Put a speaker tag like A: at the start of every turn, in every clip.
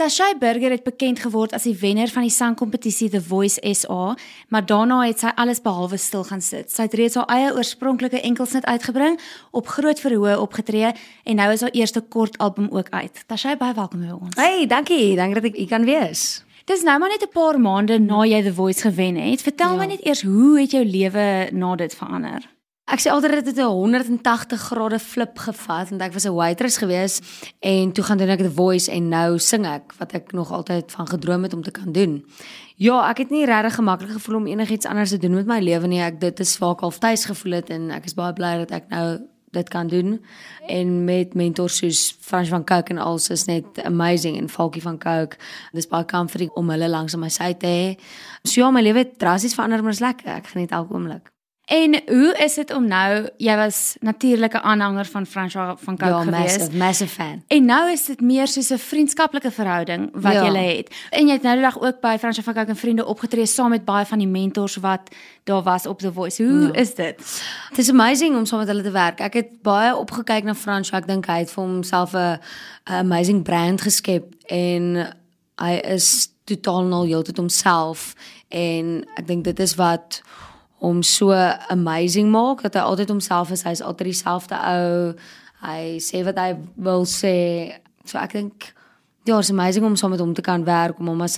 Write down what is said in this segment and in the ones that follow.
A: Tashay Burger het bekend geword as die wenner van die sangkompetisie The Voice SA, maar daarna het sy alles behalwe stil gaan sit. Sy het reeds haar eie oorspronklike enkelsnit uitgebring, op groot verhoë opgetree en nou is haar eerste kort album ook uit. Tashay, baie welkom by ons.
B: Hey, dankie dat ek hier kan wees.
A: Dis nou maar net 'n paar maande na jy The Voice gewen het. Vertel my net eers, hoe het jou lewe na dit verander?
B: Ek sê altyd dit het 'n 180 grade flip gevat, want ek was 'n waitress gewees en toe gaan doen ek The Voice en nou sing ek, wat ek nog altyd van gedroom het om te kan doen. Ja, ek het nie regtig gemaklik gevoel om enigiets anders te doen met my lewe nie. Dit is waar ek half tuis gevoel het en ek is baie bly dat ek nou dit kan doen. En met mentors soos Frans van Cooke en alles is net amazing, en Falkie van Cooke, dis baie comforting om hulle langs aan my sy te hê. So ja, my lewe het drasties verander, maar is lekker, ek geniet elke oomblik.
A: En hoe is dit om nou, jy was natuurlik 'n aanhanger van Frans van Cooke gewees.
B: Ja, massive fan.
A: En nou is dit meer soos 'n vriendskaplike verhouding wat julle het. En jy het nou die dag ook by Frans van Cooke en vriende opgetree saam met baie van die mentors wat daar was op The Voice. Hoe is dit?
B: Het is amazing om saam met hulle te werk. Ek het baie opgekyk na Frans, ek dink hy het vir homself 'n amazing brand geskep en hy is totaal nou heeltyd homself en ek dink dit is wat om so amazing maak, dat hy altyd homself is, hy is altyd dieselfde ou, hy sê wat hy wil sê, so ek dink, ja, is amazing om saam met hom te kan werk, om hom as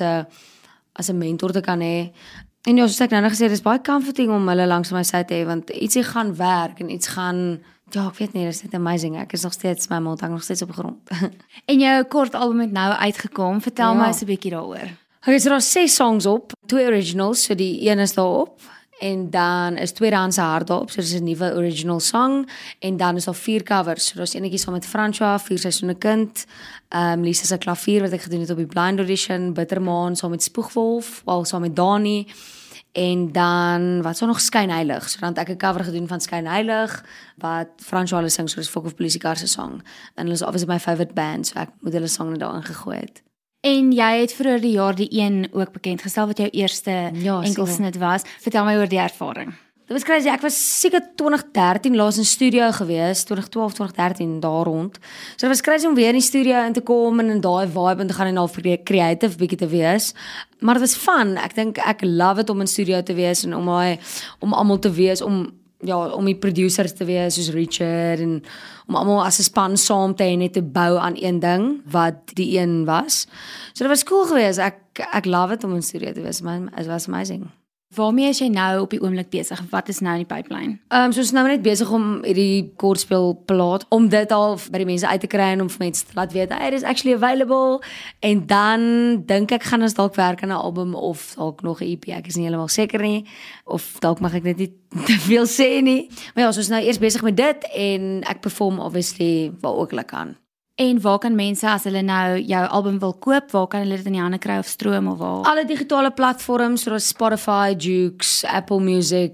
B: 'n mentor te kan hê, en ja, soos ek nou gesê, dit is baie comforting om hulle langs my sy te hê, want ietsie gaan werk, en iets gaan, ja, ek weet nie, dit is net amazing, ek is nog steeds, my mond hang nog steeds op die grond.
A: En jou kort album het nou uitgekom, vertel my eens 'n bietjie daaroor.
B: Okay, so daar is 6 songs op, 2 originals, so die een is daarop, en dan is Tweedehandse Hart daarop, so dit is 'n nuwe original song, en dan is daar 4 covers, so daar is enetjie saam met François, 4 seisoene kind, Lisa se klavier wat ek gedoen het op die blind audition, Bittermaan saam met Spoegwolf, saam met Dani, en dan, wat sou nog Skynheilig, so dan het ek 'n cover gedoen van Skynheilig, wat François hulle sing, so dis Fok of Polisiekar se song, en hulle is obviously my favorite band, so ek moet hulle song net daarin gegooi het.
A: En jy het vroeër die jaar die een ook bekendgestel wat jou eerste enkelsnit was. Vertel my oor die ervaring.
B: Dit was crazy, ek was seker 2013 laas in studio gewees, 2012, 2013, daar rond. So dit was crazy om weer in die studio in te kom en in daai vibe in te gaan en al creative bietjie te wees. Maar dit was fun, ek dink ek love it om in studio te wees en om almal te wees, om die producers te wees soos Richard en om almal as 'n span saam te hê net te bou aan een ding wat die een was. So dit was cool geweest. Ek love it om in studio te wees, man. It was amazing.
A: Waarmee is jy nou op die oomblik besig? Wat is nou in die pipeline?
B: So is nou net besig om hierdie kortspelplaat om dit al by die mense uit te kry en om vir mense te laat weet, hey, it is actually available. En dan dink ek gaan ons dalk werk aan 'n album of dalk nog 'n EP. Ek is nie heeltemal seker nie. Of dalk mag ek net nie te veel sê nie. Maar ja, so is nou eers besig met dit en ek perform obviously waar ook hulle kan.
A: En waar kan mense, as hulle nou jou album wil koop, waar kan hulle dit in die hande kry of stroom of waar?
B: Alle digitale platforms soos Spotify, Joox, Apple Music,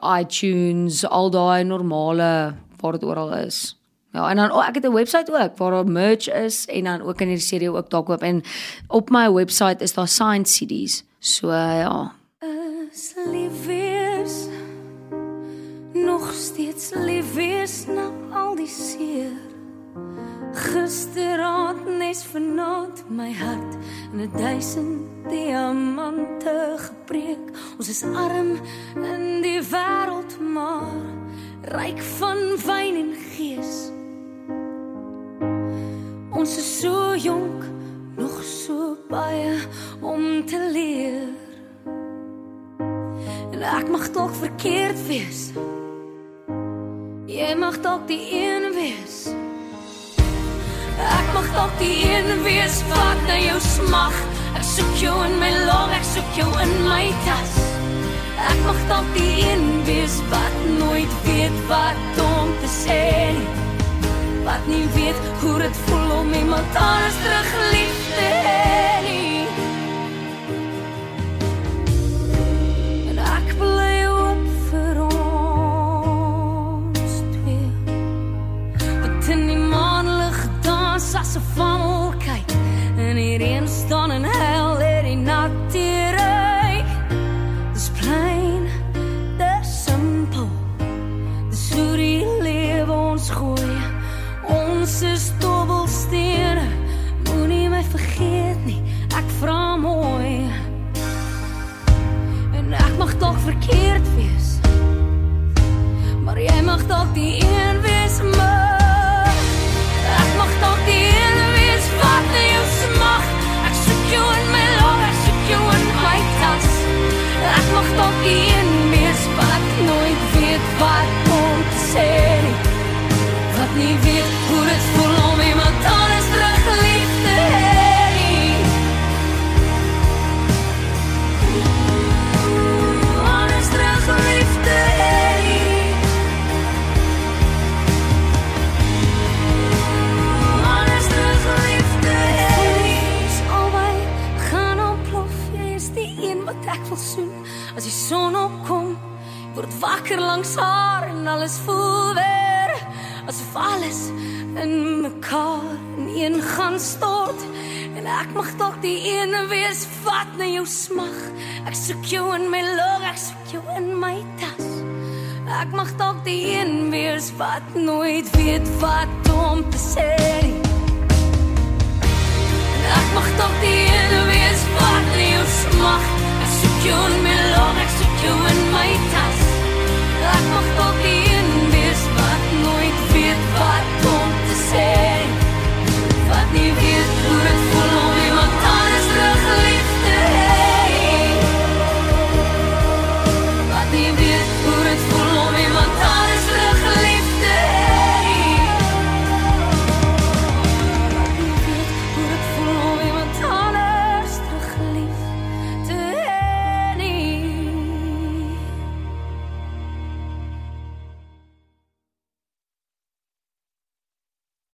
B: iTunes, al daai normale waar dit oral is. Ja, en dan ek het 'n website ook waar daar merch is en dan ook in die CD ook daar koop en op my website is daar signed CD's. So ja.
C: Is lief wees, nog steeds lief wees na al die seer. Gisteraand nes vanaand my hart in 1000 diamante gebreek. Ons is arm in die wêreld, maar ryk van wyn en gees. Ons is so jonk, nog so baie om te leer. En ek mag dalk verkeerd wees, jy mag dalk die een wees. Ek mag dalk die een wees wat na jou smag. Ek soek jou in my long, ek soek jou in my tas. Ek mag dalk die een wees wat nooit weet wat om te sê nie. Wat nie weet hoe dit voel om iemand anders terug lief te hê nie. En ek bly hoop vir ons twee, wat in die maanlig dans as 'n vangel kyk, en die reën staan en huil in die natte ry. Dis plain, dis simpel, dis hoe die lewe ons gooi. Ons is dobbelstene, moenie my vergeet. son opkom, word wakker langs haar en alles voel weer asof alles in mekaar in een gaan stort. En ek mag dalk die ene wees wat na jou smag. Ek soek jou in my lug, ek soek jou in my tas. Ek mag dalk die een wees wat nooit weet wat om te sê.